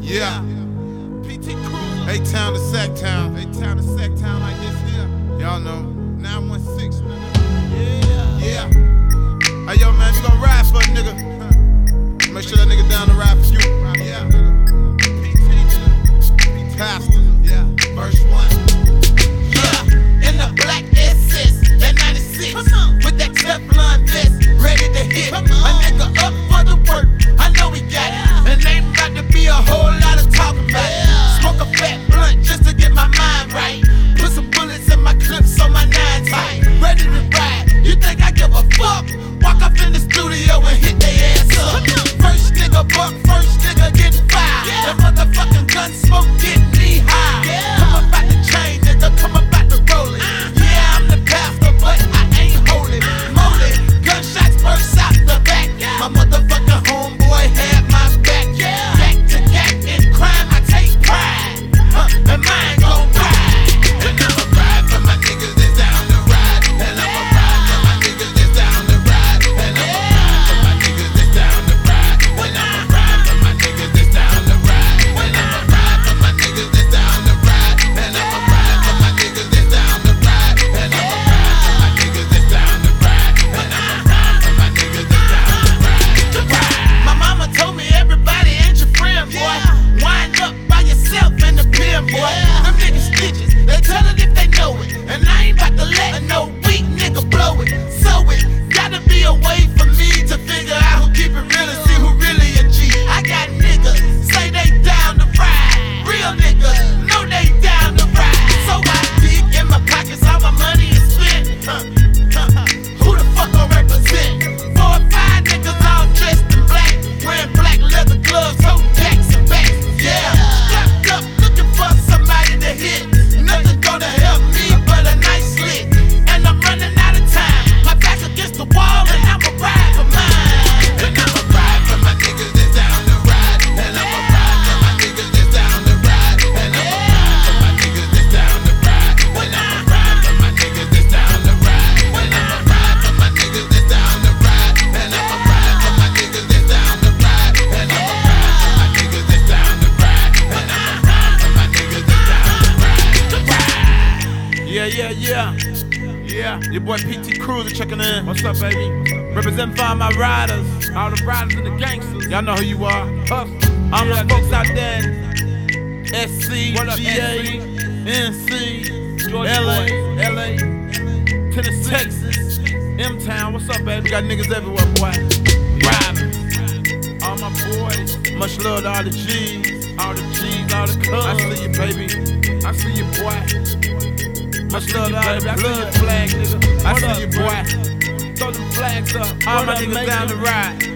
Yeah. PT Cruiser. A-Town to Sacktown. A-Town to Sacktown like this here. Y'all know. 916. Yeah. Hey, yo, man, you gon' ride for a nigga. Make sure that nigga down to ride for you. Yeah. Pastor. Yeah. Verse 1. Yeah. In the black SS, that 96. With that Teflon vest, ready to hit. A nigga up for the work. I know he got it. And ain't about to be a whole lot of talking about it. Smoke a fat blunt just to get my mind right. Put some bullets in my clips on my 9 tight. Ready to ride. You think I give a fuck? Walk up in the studio and hit their ass up. First nigga buck, first nigga getting fired. That motherfucking gun smoke getting me high. Come about the chain, nigga, come about the roll it. Yeah, I'm the pastor, but I ain't holy. Moly, gunshots burst out the back. My motherfucking homeboy had my back. Back to back in crime, I take pride. And mine gon' ride. And I'ma ride for my niggas that's down to ride. And I'ma ride for my niggas that's down to ride. And I'ma ride for my niggas that's down to ride. And I'ma ride for my niggas that's down to ride. And I'ma ride for my niggas that's down to ride. And I'ma ride for my niggas that's down to ride. And I'ma ride for my niggas that's down to ride. And I'ma ride for my niggas that's down to ride. My mama told me everybody ain't your friend, boy. Wind up by yourself in the pen, boy. Them niggas snitches, they tell it if they know it. And I ain't about to let no weak nigga blow it. So it gotta be a way for me to figure out who keep it real and see who really a G. I got niggas say they down to ride. Real niggas know they down to ride. So I dig in my pockets, all my money is spent. Who the fuck gon' represent? 4 or 5 niggas all dressed in black, wearing black leather gloves, holding packs and backs. Yeah, strapped up, looking for somebody to hit. Nothing gonna help me but a nice lick. And I'm running out of time. My back against the wall, and I'ma ride for mine. And I'ma ride for my niggas that's down to ride. And I'ma ride for my niggas that's down to ride. And I'ma ride for my niggas that's down to ride. And I'ma ride for my niggas that's down to ride. And I'ma ride for my niggas that's down to ride. And I'ma ride for my niggas that's down to ride. And I'ma ride for my niggas that's down to ride. And I'ma ride for my niggas that's down to ride. Yeah, your boy PT Cruiser checking in. What's up, baby? Representing for all my riders, all the riders and the gangsters. Y'all know who you are. Hustle. All the folks out there. SC, GA, NC, LA, Tennessee, Texas, M-Town. What's up, baby? We got niggas everywhere, boy. Riders. All my boys. Much love to all the G's, all the cubs. I see you, baby. I see you, boy. Much love to all the blood flag, nigga. I see you, boy. Throw them flags up. All my niggas down the ride.